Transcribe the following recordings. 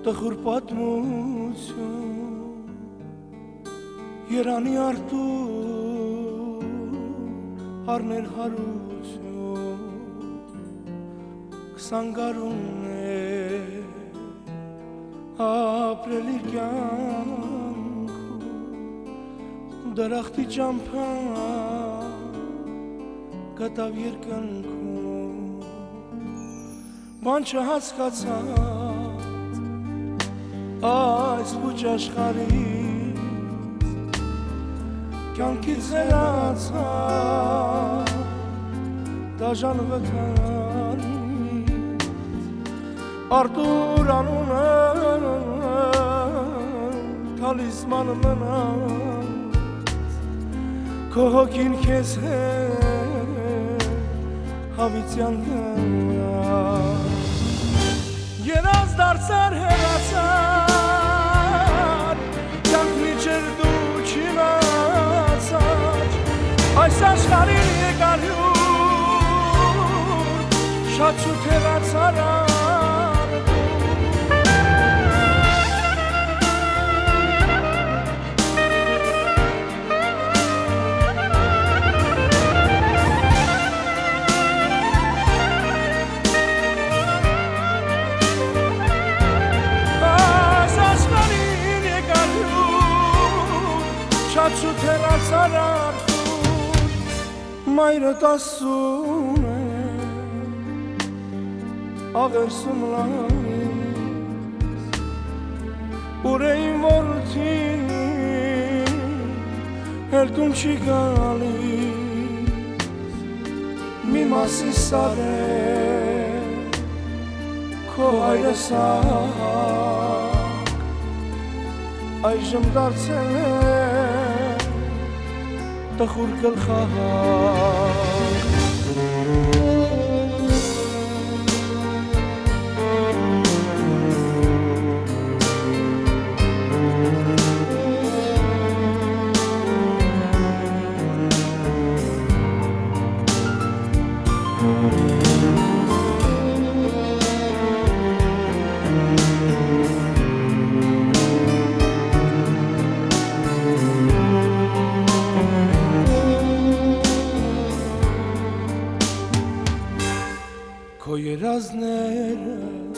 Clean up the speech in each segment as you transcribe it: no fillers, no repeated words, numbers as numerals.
տխուր պատմություն Երանի արտու հարներ հարություն 20 գարուն է ապրելի կյանքում դրախտի ճամփան կտավ երկնքում բան չհասկացած այս փուչ աշխարհից կյանքից հեռացա դաժան վտարից Արտուր անունը թալիսման մնաց քո հոգին քեզ հետ հավիտյան երազ դարձար հեռացար կյանքն իջեր դու չիմացար այս աշխարհին եկար հյուր շատ շուտ հեռացար Շատ շուտ հեռացար արդյուն Մայրդ ասում է աղերսում լանից Ուր է իմ որդին հերտուն չի գալիս Մի մասի սար է քո հայրեսակ Այժմ դարձել է տխուր գլխահար Քո երազները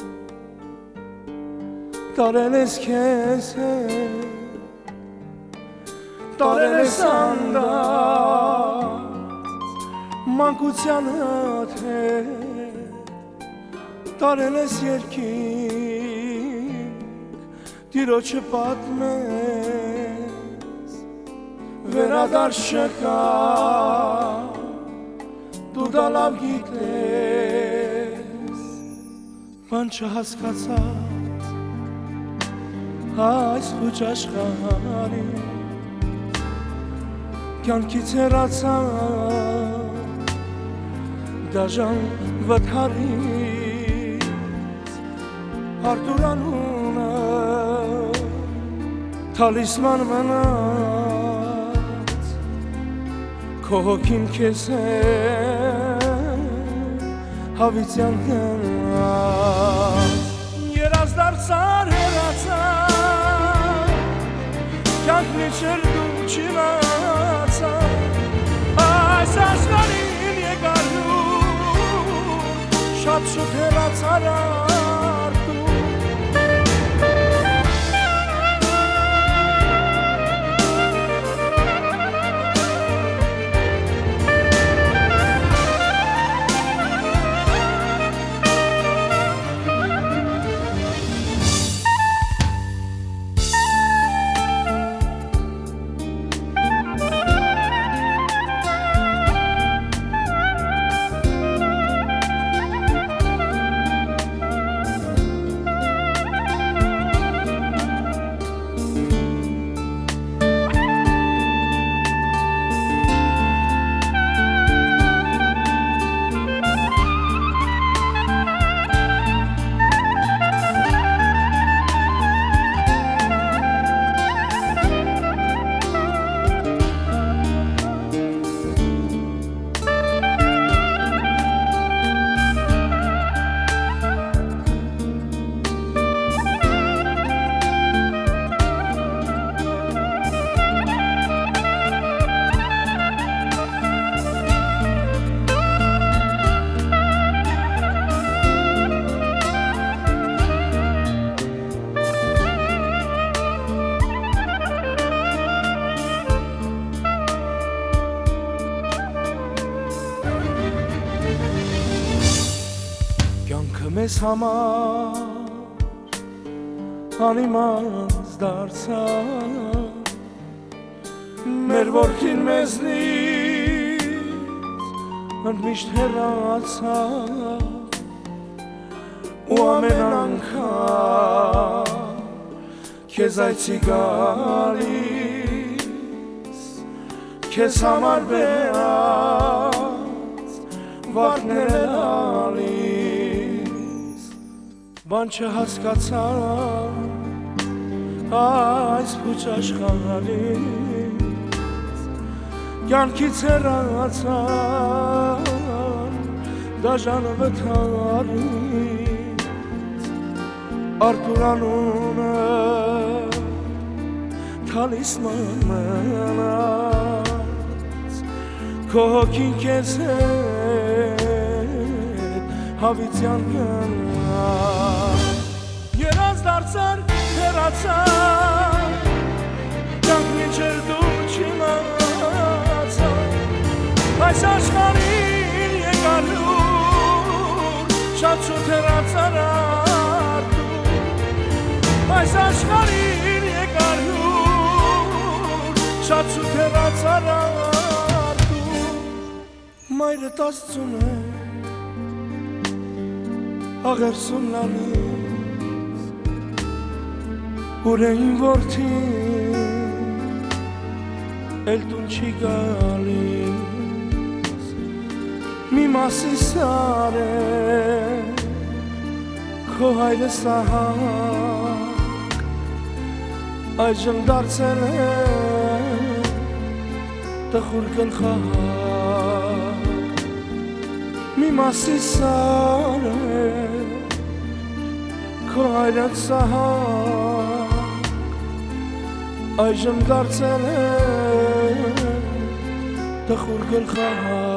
տարել ես քեզ հետ տարել ես անդած մանկությանդ հետ տարել ես երկինք տիրոջը պատմես վերադարձ չկա դու դա լավ գիտես Բան չհասկացած այս փուչ աշխարհից կյանքից հեռացա դաժան վթարից Արտուր անունը թալիսման մնաց քո հոգին քեզ հետ հավիտյան երազ դարձար հեռացար կյանքն իջեր դու չիմացար այս աշխարհին եկար հյուր շատ շուտ հեռացար մեզ համար անիմաց դարձավ մեր որդին մեզնից ընդմիշտ հեռացավ ու ամեն անգամ քեզ այցի գալիս քեզ համար բերած վարդներ ալիս բան չհասկացա այս փուչ աշխարհից կյանքից հեռացան դաժան վթարից Արթուր անունը թալիսման մնաց քո հոգին քեզ հետ հավիտյան գնաց երազ դարձար հեռացար կյանք մինչև դու չիմացար այս աշխարհին եկար լուր շատ շուտ հեռացար այս աշխարհին եկար լուր շատ շուտ հեռացար մայրդ Աստծուն է աղերսում լալիս ուր է իմ որդին էլ տուն չի գալիս մի մասի սար է քո հայրը սահակ այժմ դարձել է տխուր գլխակ մի մասի սար է քո հայրը սահակ այժմ դարձել է տխուր գլխակ